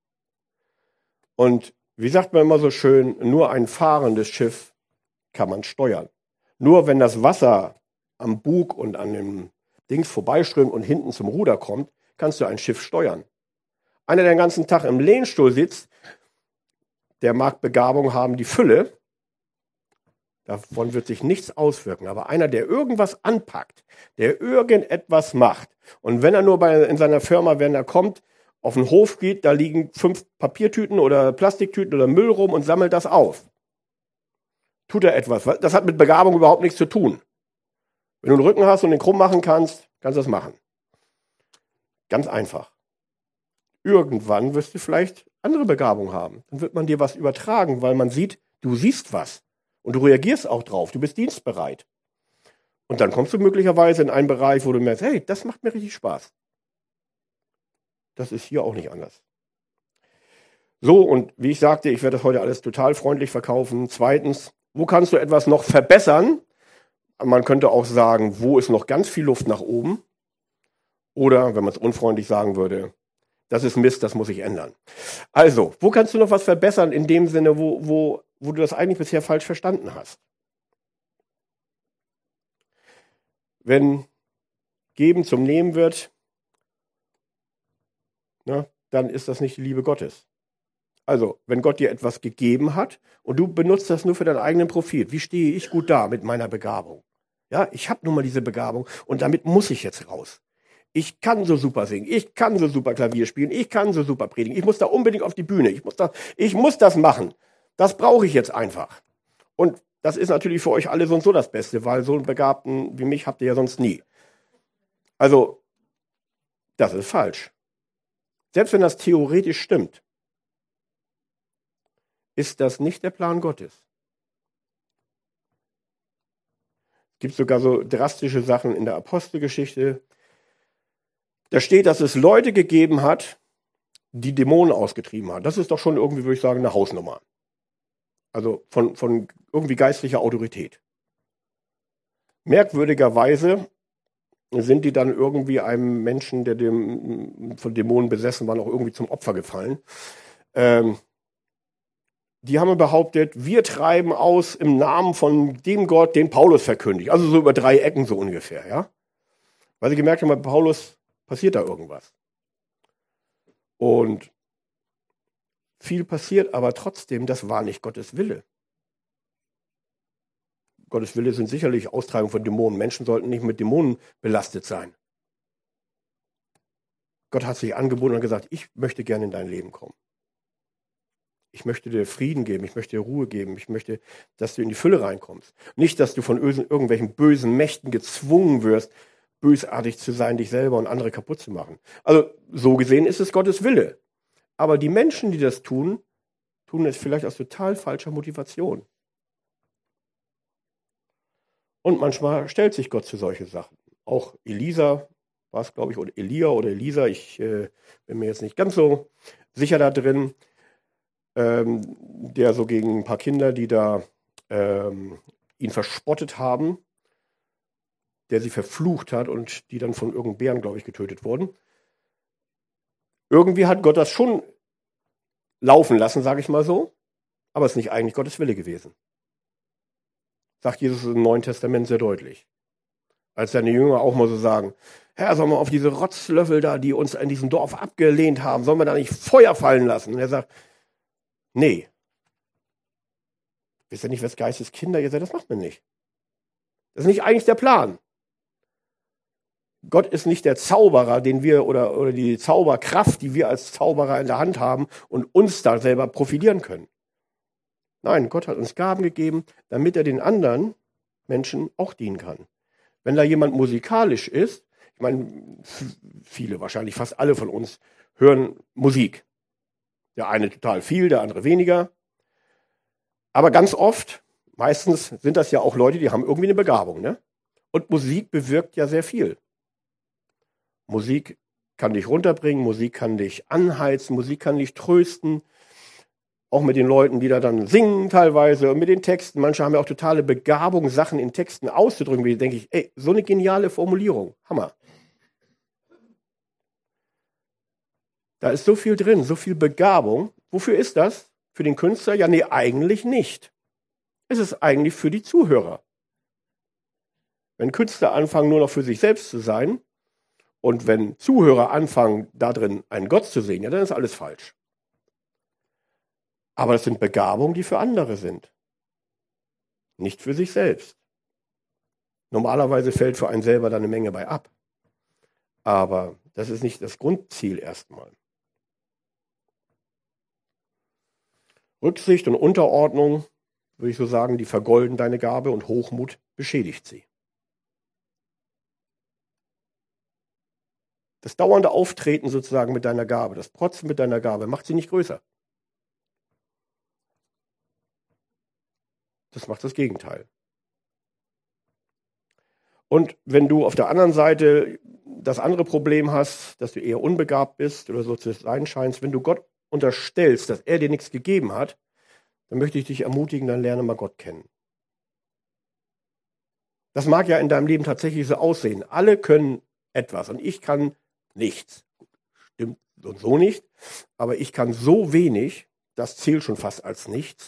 Speaker 1: Und wie sagt man immer so schön, nur ein fahrendes Schiff kann man steuern. Nur wenn das Wasser am Bug und an dem Dings vorbeiströmt und hinten zum Ruder kommt, kannst du ein Schiff steuern. Einer, der den ganzen Tag im Lehnstuhl sitzt, der mag Begabung haben, die Fülle. Davon wird sich nichts auswirken. Aber einer, der irgendwas anpackt, der irgendetwas macht, und wenn er nur in seiner Firma, wenn er kommt, auf den Hof geht, da liegen 5 Papiertüten oder Plastiktüten oder Müll rum und sammelt das auf. Tut er etwas. Das hat mit Begabung überhaupt nichts zu tun. Wenn du einen Rücken hast und den krumm machen kannst, kannst du das machen. Ganz einfach. Irgendwann wirst du vielleicht andere Begabung haben. Dann wird man dir was übertragen, weil man sieht, du siehst was. Und du reagierst auch drauf. Du bist dienstbereit. Und dann kommst du möglicherweise in einen Bereich, wo du merkst, hey, das macht mir richtig Spaß. Das ist hier auch nicht anders. So, und wie ich sagte, ich werde das heute alles total freundlich verkaufen. Zweitens, wo kannst du etwas noch verbessern? Man könnte auch sagen, wo ist noch ganz viel Luft nach oben? Oder, wenn man es unfreundlich sagen würde, das ist Mist, das muss ich ändern. Also, wo kannst du noch was verbessern in dem Sinne, wo du das eigentlich bisher falsch verstanden hast? Wenn Geben zum Nehmen wird, ne, dann ist das nicht die Liebe Gottes. Also, wenn Gott dir etwas gegeben hat und du benutzt das nur für deinen eigenen Profit, wie stehe ich gut da mit meiner Begabung? Ja, ich habe nun mal diese Begabung und damit muss ich jetzt raus. Ich kann so super singen, ich kann so super Klavier spielen, ich kann so super predigen, ich muss da unbedingt auf die Bühne, ich muss das machen. Das brauche ich jetzt einfach. Und das ist natürlich für euch alle so und so das Beste, weil so einen Begabten wie mich habt ihr ja sonst nie. Also, das ist falsch. Selbst wenn das theoretisch stimmt, ist das nicht der Plan Gottes. Es gibt sogar so drastische Sachen in der Apostelgeschichte. Da steht, dass es Leute gegeben hat, die Dämonen ausgetrieben haben. Das ist doch schon irgendwie, würde ich sagen, eine Hausnummer. Also von irgendwie geistlicher Autorität. Merkwürdigerweise sind die dann irgendwie einem Menschen, der von Dämonen besessen war, noch irgendwie zum Opfer gefallen. Die haben behauptet, wir treiben aus im Namen von dem Gott, den Paulus verkündigt. Also so über 3 Ecken so ungefähr, ja. Weil sie gemerkt haben, bei Paulus passiert da irgendwas. Und viel passiert, aber trotzdem, das war nicht Gottes Wille. Gottes Wille sind sicherlich Austreibung von Dämonen. Menschen sollten nicht mit Dämonen belastet sein. Gott hat sich angeboten und gesagt, ich möchte gerne in dein Leben kommen. Ich möchte dir Frieden geben, ich möchte dir Ruhe geben, ich möchte, dass du in die Fülle reinkommst. Nicht, dass du von irgendwelchen bösen Mächten gezwungen wirst, bösartig zu sein, dich selber und andere kaputt zu machen. Also so gesehen ist es Gottes Wille. Aber die Menschen, die das tun es vielleicht aus total falscher Motivation. Und manchmal stellt sich Gott zu solche Sachen. Auch Elisa war es, glaube ich, oder Elia oder Elisa, ich bin mir jetzt nicht ganz so sicher da drin, der so gegen ein paar Kinder, die da ihn verspottet haben, der sie verflucht hat und die dann von irgendeinem Bären, glaube ich, getötet wurden. Irgendwie hat Gott das schon laufen lassen, sage ich mal so, aber es ist nicht eigentlich Gottes Wille gewesen. Sagt Jesus im Neuen Testament sehr deutlich. Als seine Jünger auch mal so sagen, Herr, sollen wir auf diese Rotzlöffel da, die uns in diesem Dorf abgelehnt haben, sollen wir da nicht Feuer fallen lassen? Und er sagt, nee. Wisst ihr nicht, was Geistes Kinder ihr seid? Das macht man nicht. Das ist nicht eigentlich der Plan. Gott ist nicht der Zauberer, den wir oder die Zauberkraft, die wir als Zauberer in der Hand haben und uns da selber profitieren können. Nein, Gott hat uns Gaben gegeben, damit er den anderen Menschen auch dienen kann. Wenn da jemand musikalisch ist, ich meine, viele, wahrscheinlich fast alle von uns hören Musik. Der eine total viel, der andere weniger. Aber ganz oft, meistens sind das ja auch Leute, die haben irgendwie eine Begabung, ne? Und Musik bewirkt ja sehr viel. Musik kann dich runterbringen, Musik kann dich anheizen, Musik kann dich trösten. Auch mit den Leuten, die da dann singen teilweise und mit den Texten. Manche haben ja auch totale Begabung, Sachen in Texten auszudrücken. Wie denke ich, ey, so eine geniale Formulierung. Hammer. Da ist so viel drin, so viel Begabung. Wofür ist das? Für den Künstler? Ja, nee, eigentlich nicht. Es ist eigentlich für die Zuhörer. Wenn Künstler anfangen, nur noch für sich selbst zu sein und wenn Zuhörer anfangen, da drin einen Gott zu sehen, ja, dann ist alles falsch. Aber das sind Begabungen, die für andere sind. Nicht für sich selbst. Normalerweise fällt für einen selber da eine Menge bei ab. Aber das ist nicht das Grundziel erstmal. Rücksicht und Unterordnung, würde ich so sagen, die vergolden deine Gabe und Hochmut beschädigt sie. Das dauernde Auftreten sozusagen mit deiner Gabe, das Protzen mit deiner Gabe, macht sie nicht größer. Das macht das Gegenteil. Und wenn du auf der anderen Seite das andere Problem hast, dass du eher unbegabt bist oder so zu sein scheinst, wenn du Gott unterstellst, dass er dir nichts gegeben hat, dann möchte ich dich ermutigen, dann lerne mal Gott kennen. Das mag ja in deinem Leben tatsächlich so aussehen. Alle können etwas und ich kann nichts. Stimmt so nicht, aber ich kann so wenig, das zählt schon fast als nichts.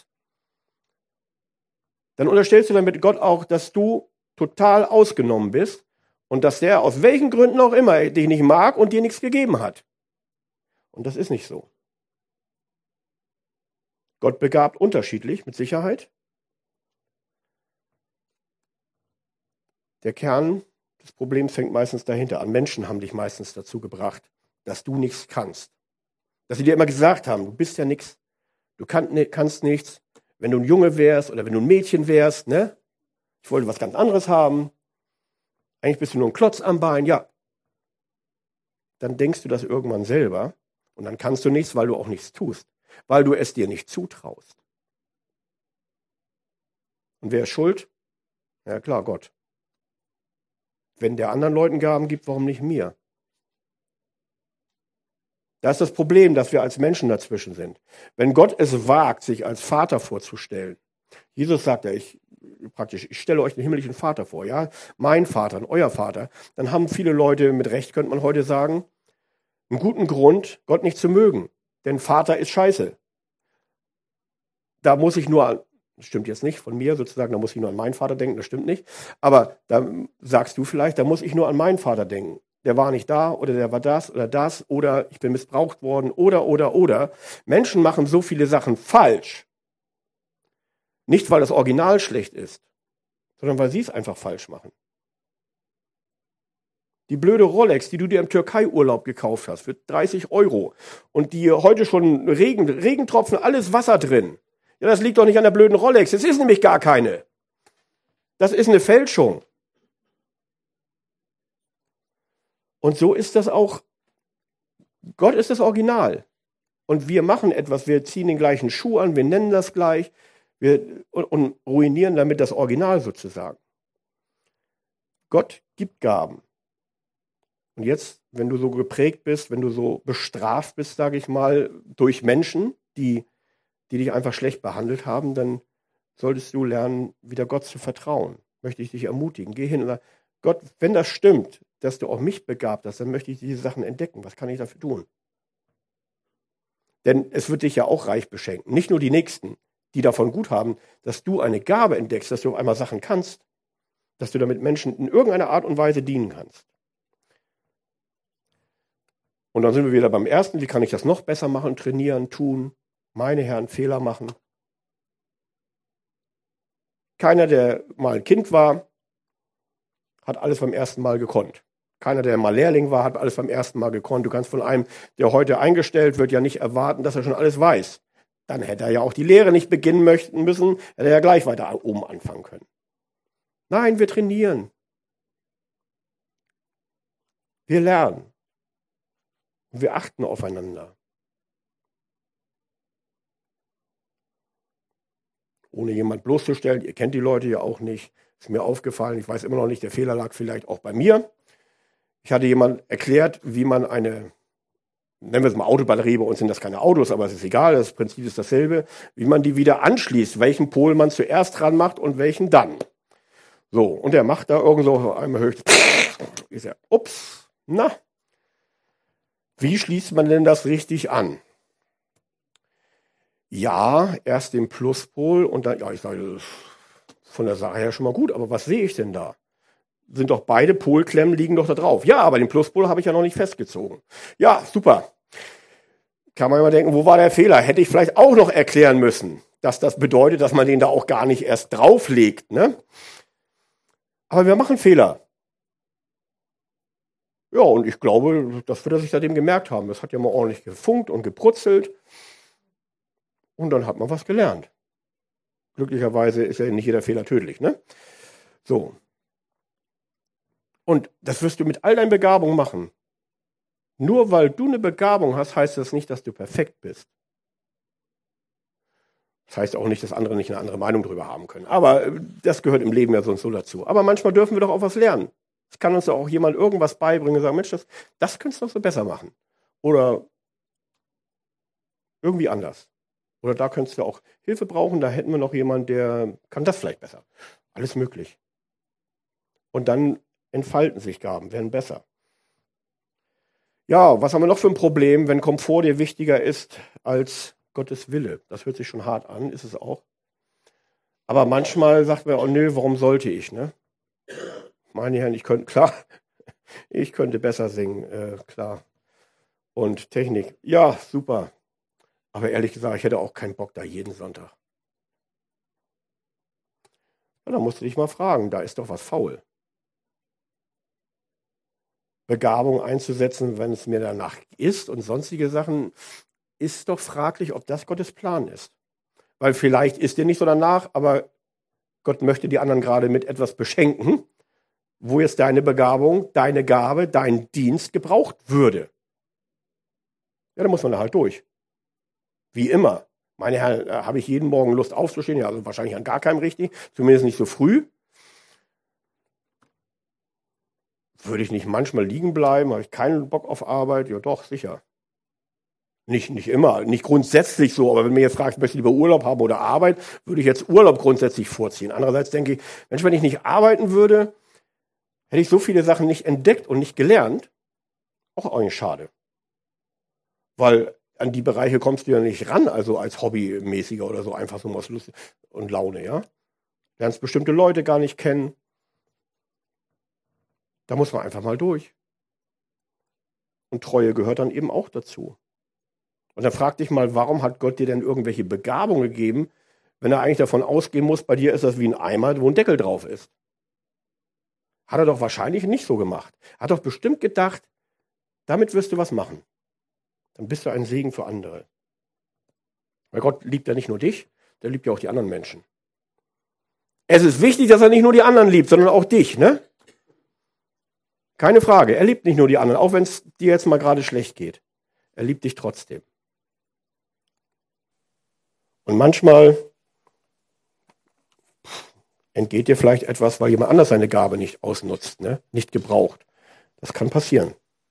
Speaker 1: Dann unterstellst du damit Gott auch, dass du total ausgenommen bist und dass der aus welchen Gründen auch immer dich nicht mag und dir nichts gegeben hat. Und das ist nicht so. Gott begabt unterschiedlich, mit Sicherheit. Der Kern des Problems fängt meistens dahinter an. Menschen haben dich meistens dazu gebracht, dass du nichts kannst. Dass sie dir immer gesagt haben, du bist ja nichts, du kannst nichts. Wenn du ein Junge wärst oder wenn du ein Mädchen wärst, ne? Ich wollte was ganz anderes haben. Eigentlich bist du nur ein Klotz am Bein, ja. Dann denkst du das irgendwann selber und dann kannst du nichts, weil du auch nichts tust. Weil du es dir nicht zutraust. Und wer ist schuld? Ja klar, Gott. Wenn der anderen Leuten Gaben gibt, warum nicht mir? Das ist das Problem, dass wir als Menschen dazwischen sind. Wenn Gott es wagt, sich als Vater vorzustellen, Jesus sagt ja, ich stelle euch den himmlischen Vater vor, ja, mein Vater und euer Vater, dann haben viele Leute, mit Recht könnte man heute sagen, einen guten Grund, Gott nicht zu mögen. Denn Vater ist scheiße. Da muss ich nur, das stimmt jetzt nicht von mir sozusagen, da muss ich nur an meinen Vater denken, das stimmt nicht. Aber da sagst du vielleicht, da muss ich nur an meinen Vater denken. Der war nicht da oder der war das oder ich bin missbraucht worden oder. Menschen machen so viele Sachen falsch. Nicht, weil das Original schlecht ist, sondern weil sie es einfach falsch machen. Die blöde Rolex, die du dir im Türkei-Urlaub gekauft hast, für 30 € und die heute schon Regentropfen, alles Wasser drin. Ja, das liegt doch nicht an der blöden Rolex. Es ist nämlich gar keine. Das ist eine Fälschung. Und so ist das auch. Gott ist das Original. Und wir machen etwas, wir ziehen den gleichen Schuh an, wir nennen das gleich und ruinieren damit das Original sozusagen. Gott gibt Gaben. Und jetzt, wenn du so geprägt bist, wenn du so bestraft bist, sage ich mal, durch Menschen, die dich einfach schlecht behandelt haben, dann solltest du lernen, wieder Gott zu vertrauen. Möchte ich dich ermutigen. Geh hin und sag, Gott, wenn das stimmt, dass du auch mich begabt hast, dann möchte ich diese Sachen entdecken. Was kann ich dafür tun? Denn es wird dich ja auch reich beschenken. Nicht nur die Nächsten, die davon gut haben, dass du eine Gabe entdeckst, dass du auf einmal Sachen kannst, dass du damit Menschen in irgendeiner Art und Weise dienen kannst. Und dann sind wir wieder beim ersten, wie kann ich das noch besser machen, trainieren, tun, meine Herren Fehler machen. Keiner, der mal ein Kind war, hat alles beim ersten Mal gekonnt. Keiner, der mal Lehrling war, hat alles beim ersten Mal gekonnt. Du kannst von einem, der heute eingestellt wird, ja nicht erwarten, dass er schon alles weiß. Dann hätte er ja auch die Lehre nicht beginnen müssen, hätte er ja gleich weiter oben anfangen können. Nein, wir trainieren. Wir lernen. Wir achten aufeinander. Ohne jemand bloßzustellen, ihr kennt die Leute ja auch nicht, ist mir aufgefallen, ich weiß immer noch nicht, der Fehler lag vielleicht auch bei mir. Ich hatte jemand erklärt, wie man eine, nennen wir es mal Autobatterie, bei uns sind das keine Autos, aber es ist egal, das Prinzip ist dasselbe, wie man die wieder anschließt, welchen Pol man zuerst dran macht und welchen dann. So, und er macht da irgend so einmal höchst, ist er, ups, na, wie schließt man denn das richtig an? Ja, erst den Pluspol und dann, ja, ich sage, das ist von der Sache her schon mal gut, aber was sehe ich denn da? Sind doch beide Polklemmen liegen doch da drauf. Ja, aber den Pluspol habe ich ja noch nicht festgezogen. Ja, super. Kann man immer denken, wo war der Fehler? Hätte ich vielleicht auch noch erklären müssen, dass das bedeutet, dass man den da auch gar nicht erst drauflegt, ne? Aber wir machen Fehler. Ja, und ich glaube, das wird er sich seitdem gemerkt haben. Das hat ja mal ordentlich gefunkt und gebrutzelt. Und dann hat man was gelernt. Glücklicherweise ist ja nicht jeder Fehler tödlich, ne? So. Und das wirst du mit all deinen Begabungen machen. Nur weil du eine Begabung hast, heißt das nicht, dass du perfekt bist. Das heißt auch nicht, dass andere nicht eine andere Meinung darüber haben können. Aber das gehört im Leben ja sonst so dazu. Aber manchmal dürfen wir doch auch was lernen. Es kann uns ja auch jemand irgendwas beibringen und sagen, Mensch, das könntest du doch so besser machen. Oder irgendwie anders. Oder da könntest du auch Hilfe brauchen, da hätten wir noch jemanden, der kann das vielleicht besser. Alles möglich. Und dann entfalten sich Gaben, werden besser. Ja, was haben wir noch für ein Problem, wenn Komfort dir wichtiger ist als Gottes Wille? Das hört sich schon hart an, ist es auch. Aber manchmal sagt man, oh nö, warum sollte ich, ne? Meine Herren, ich könnte besser singen, klar. und Technik. Ja, super. Aber ehrlich gesagt, ich hätte auch keinen Bock da jeden Sonntag. Ja, dann musst du dich mal fragen, da ist doch was faul. Begabung einzusetzen, wenn es mir danach ist und sonstige Sachen, ist doch fraglich, ob das Gottes Plan ist. Weil vielleicht ist dir nicht so danach, aber Gott möchte die anderen gerade mit etwas beschenken, wo jetzt deine Begabung, deine Gabe, dein Dienst gebraucht würde. Ja, dann muss man da halt durch. Wie immer. Meine Herren, habe ich jeden Morgen Lust aufzustehen? Ja, also wahrscheinlich an gar keinem richtig. Zumindest nicht so früh. Würde ich nicht manchmal liegen bleiben? Habe ich keinen Bock auf Arbeit? Ja, doch, sicher. Nicht immer, nicht grundsätzlich so, aber wenn mir jetzt fragt, möchte ich lieber Urlaub haben oder Arbeit, würde ich jetzt Urlaub grundsätzlich vorziehen. Andererseits denke ich, Mensch, wenn ich nicht arbeiten würde, hätte ich so viele Sachen nicht entdeckt und nicht gelernt. Auch eigentlich schade. Weil an die Bereiche kommst du ja nicht ran, also als Hobbymäßiger oder so, einfach so was Lust und Laune, ja. Lernst bestimmte Leute gar nicht kennen. Da muss man einfach mal durch. Und Treue gehört dann eben auch dazu. Und dann frag dich mal, warum hat Gott dir denn irgendwelche Begabungen gegeben, wenn er eigentlich davon ausgehen muss, bei dir ist das wie ein Eimer, wo ein Deckel drauf ist. Hat er doch wahrscheinlich nicht so gemacht. Hat doch bestimmt gedacht, damit wirst du was machen. Dann bist du ein Segen für andere. Weil Gott liebt ja nicht nur dich, der liebt ja auch die anderen Menschen. Es ist wichtig, dass er nicht nur die anderen liebt, sondern auch dich, ne? Keine Frage, er liebt nicht nur die anderen, auch wenn es dir jetzt mal gerade schlecht geht. Er liebt dich trotzdem. Und manchmal entgeht dir vielleicht etwas, weil jemand anders seine Gabe nicht ausnutzt, ne? Nicht gebraucht. Das kann passieren.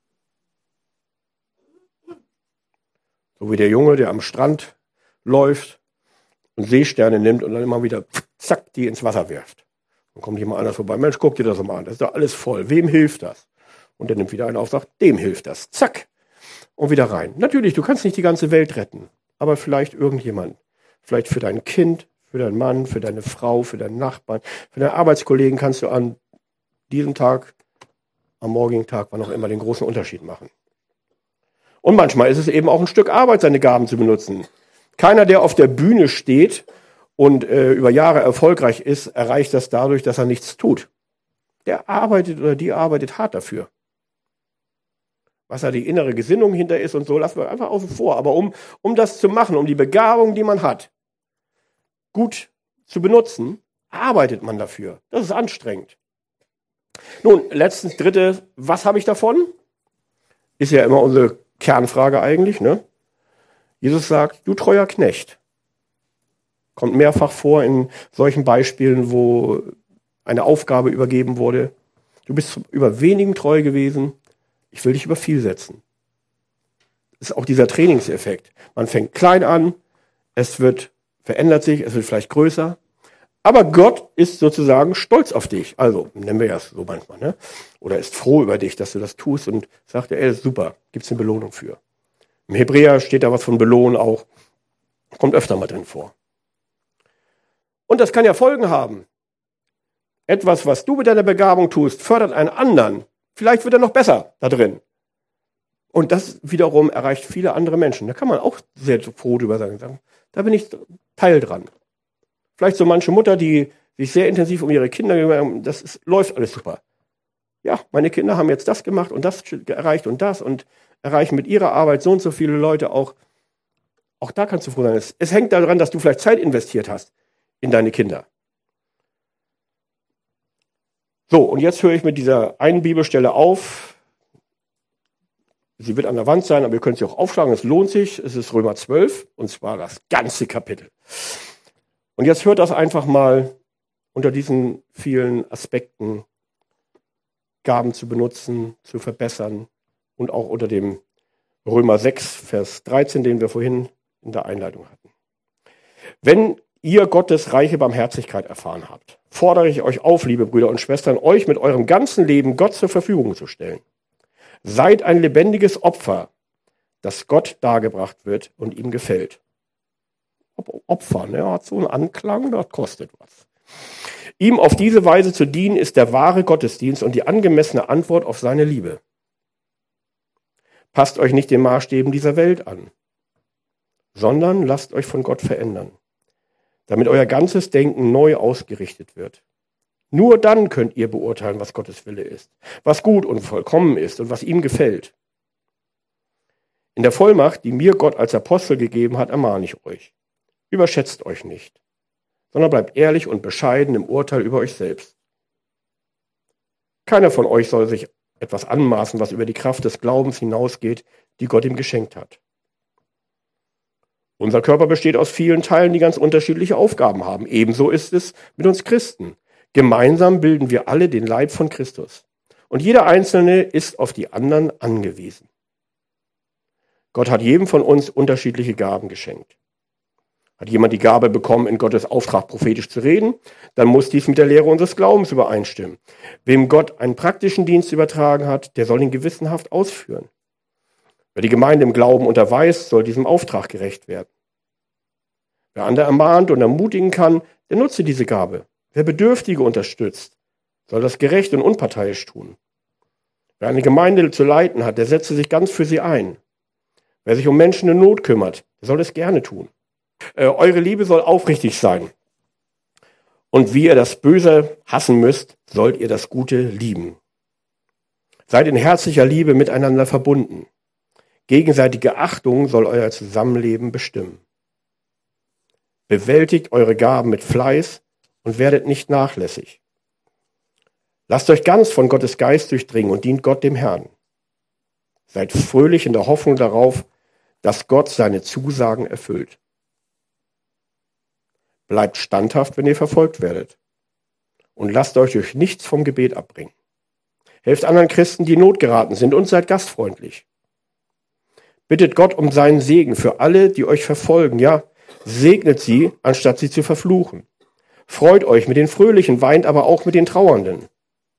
Speaker 1: So wie der Junge, der am Strand läuft und Seesterne nimmt und dann immer wieder zack, die ins Wasser wirft. Dann kommt jemand anders vorbei. Mensch, guck dir das mal an. Das ist doch alles voll. Wem hilft das? Und der nimmt wieder einen auf, sagt, dem hilft das. Zack. Und wieder rein. Natürlich, du kannst nicht die ganze Welt retten. Aber vielleicht irgendjemand. Vielleicht für dein Kind, für deinen Mann, für deine Frau, für deinen Nachbarn, für deine Arbeitskollegen kannst du an diesem Tag, am morgigen Tag, wann auch immer, den großen Unterschied machen. Und manchmal ist es eben auch ein Stück Arbeit, seine Gaben zu benutzen. Keiner, der auf der Bühne steht und über Jahre erfolgreich ist, erreicht das dadurch, dass er nichts tut. Der arbeitet oder die arbeitet hart dafür. Was da die innere Gesinnung hinter ist und so, lassen wir einfach außen vor. Aber um das zu machen, um die Begabung, die man hat, gut zu benutzen, arbeitet man dafür. Das ist anstrengend. Nun, letztens, dritte, was habe ich davon? Ist ja immer unsere Kernfrage eigentlich, ne? Jesus sagt, du treuer Knecht. Kommt mehrfach vor in solchen Beispielen, wo eine Aufgabe übergeben wurde. Du bist über wenigen treu gewesen. Ich will dich über viel setzen. Das ist auch dieser Trainingseffekt. Man fängt klein an, verändert sich, es wird vielleicht größer. Aber Gott ist sozusagen stolz auf dich. Also, nennen wir das so manchmal, ne? Oder ist froh über dich, dass du das tust und sagt, ey, super, gibt's eine Belohnung für. Im Hebräer steht da was von Belohnen auch. Kommt öfter mal drin vor. Und das kann ja Folgen haben. Etwas, was du mit deiner Begabung tust, fördert einen anderen. Vielleicht wird er noch besser da drin. Und das wiederum erreicht viele andere Menschen. Da kann man auch sehr froh drüber sagen, da bin ich Teil dran. Vielleicht so manche Mutter, die sich sehr intensiv um ihre Kinder gekümmert haben, läuft alles super. Ja, meine Kinder haben jetzt das gemacht und das erreicht und erreichen mit ihrer Arbeit so und so viele Leute auch. Auch da kannst du froh sein. Es hängt daran, dass du vielleicht Zeit investiert hast in deine Kinder. So, und jetzt höre ich mit dieser einen Bibelstelle auf. Sie wird an der Wand sein, aber ihr könnt sie auch aufschlagen. Es lohnt sich. Es ist Römer 12, und zwar das ganze Kapitel. Und jetzt hört das einfach mal unter diesen vielen Aspekten, Gaben zu benutzen, zu verbessern und auch unter dem Römer 6, Vers 13, den wir vorhin in der Einleitung hatten. Wenn ihr Gottes reiche Barmherzigkeit erfahren habt, fordere ich euch auf, liebe Brüder und Schwestern, euch mit eurem ganzen Leben Gott zur Verfügung zu stellen. Seid ein lebendiges Opfer, das Gott dargebracht wird und ihm gefällt. Opfer, ne, hat so einen Anklang, das kostet was. Ihm auf diese Weise zu dienen, ist der wahre Gottesdienst und die angemessene Antwort auf seine Liebe. Passt euch nicht den Maßstäben dieser Welt an, sondern lasst euch von Gott verändern, damit euer ganzes Denken neu ausgerichtet wird. Nur dann könnt ihr beurteilen, was Gottes Wille ist, was gut und vollkommen ist und was ihm gefällt. In der Vollmacht, die mir Gott als Apostel gegeben hat, ermahne ich euch. Überschätzt euch nicht, sondern bleibt ehrlich und bescheiden im Urteil über euch selbst. Keiner von euch soll sich etwas anmaßen, was über die Kraft des Glaubens hinausgeht, die Gott ihm geschenkt hat. Unser Körper besteht aus vielen Teilen, die ganz unterschiedliche Aufgaben haben. Ebenso ist es mit uns Christen. Gemeinsam bilden wir alle den Leib von Christus. Und jeder Einzelne ist auf die anderen angewiesen. Gott hat jedem von uns unterschiedliche Gaben geschenkt. Hat jemand die Gabe bekommen, in Gottes Auftrag prophetisch zu reden, dann muss dies mit der Lehre unseres Glaubens übereinstimmen. Wem Gott einen praktischen Dienst übertragen hat, der soll ihn gewissenhaft ausführen. Wer die Gemeinde im Glauben unterweist, soll diesem Auftrag gerecht werden. Wer andere ermahnt und ermutigen kann, der nutze diese Gabe. Wer Bedürftige unterstützt, soll das gerecht und unparteiisch tun. Wer eine Gemeinde zu leiten hat, der setze sich ganz für sie ein. Wer sich um Menschen in Not kümmert, der soll es gerne tun. Eure Liebe soll aufrichtig sein. Und wie ihr das Böse hassen müsst, sollt ihr das Gute lieben. Seid in herzlicher Liebe miteinander verbunden. Gegenseitige Achtung soll euer Zusammenleben bestimmen. Bewältigt eure Gaben mit Fleiß und werdet nicht nachlässig. Lasst euch ganz von Gottes Geist durchdringen und dient Gott dem Herrn. Seid fröhlich in der Hoffnung darauf, dass Gott seine Zusagen erfüllt. Bleibt standhaft, wenn ihr verfolgt werdet. Und lasst euch durch nichts vom Gebet abbringen. Helft anderen Christen, die in Not geraten sind, und seid gastfreundlich. Bittet Gott um seinen Segen für alle, die euch verfolgen. Ja, segnet sie, anstatt sie zu verfluchen. Freut euch mit den Fröhlichen, weint aber auch mit den Trauernden.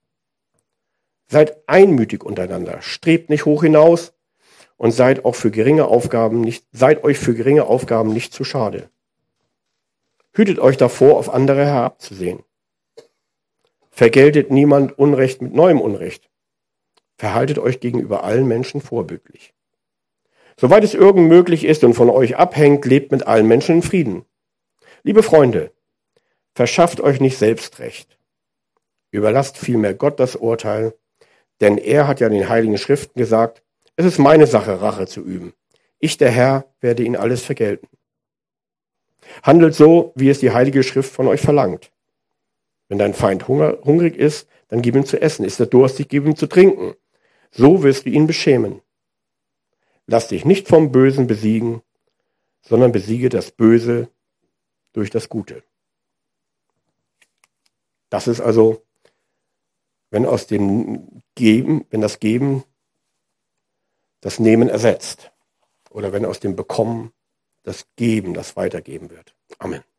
Speaker 1: Seid einmütig untereinander, strebt nicht hoch hinaus und seid euch für geringe Aufgaben nicht zu schade. Hütet euch davor, auf andere herabzusehen. Vergeltet niemand Unrecht mit neuem Unrecht. Verhaltet euch gegenüber allen Menschen vorbildlich. Soweit es irgend möglich ist und von euch abhängt, lebt mit allen Menschen in Frieden. Liebe Freunde, verschafft euch nicht selbst Recht. Überlasst vielmehr Gott das Urteil, denn er hat ja in den Heiligen Schriften gesagt, es ist meine Sache, Rache zu üben. Ich, der Herr, werde ihnen alles vergelten. Handelt so, wie es die Heilige Schrift von euch verlangt. Wenn dein Feind hungrig ist, dann gib ihm zu essen. Ist er durstig, gib ihm zu trinken. So wirst du ihn beschämen. Lass dich nicht vom Bösen besiegen, sondern besiege das Böse durch das Gute. Das ist also, wenn das Geben das Nehmen ersetzt. Oder wenn aus dem Bekommen das Geben, das Weitergeben wird. Amen.